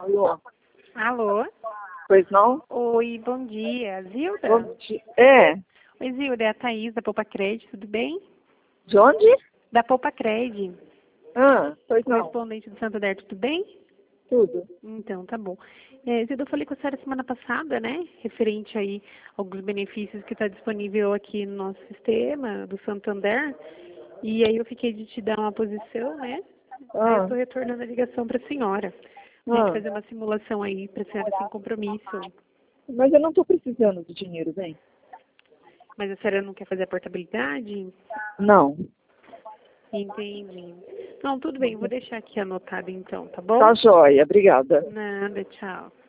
Alô? Alô? Pois não? Oi, bom dia. Zilda? Bom dia. É. Oi, Zilda, é a Thaís da Poupa Cred, tudo bem? De onde? Da Poupa Cred, Pois não. correspondente do Santander, tudo bem? Tudo. Então, tá bom. Zilda, eu falei com a senhora semana passada, né? Referente aí a alguns benefícios que está disponível aqui no nosso sistema do Santander. E aí eu fiquei de te dar uma posição, né? Aí eu estou retornando a ligação para a senhora. A gente fazer uma simulação aí para a senhora sem compromisso. Mas eu não estou precisando de dinheiro, bem? Mas a senhora não quer fazer a portabilidade? Não. Entendi. Não, tudo bem, vou deixar aqui anotado então, tá bom? Tá joia, obrigada. Nada, tchau.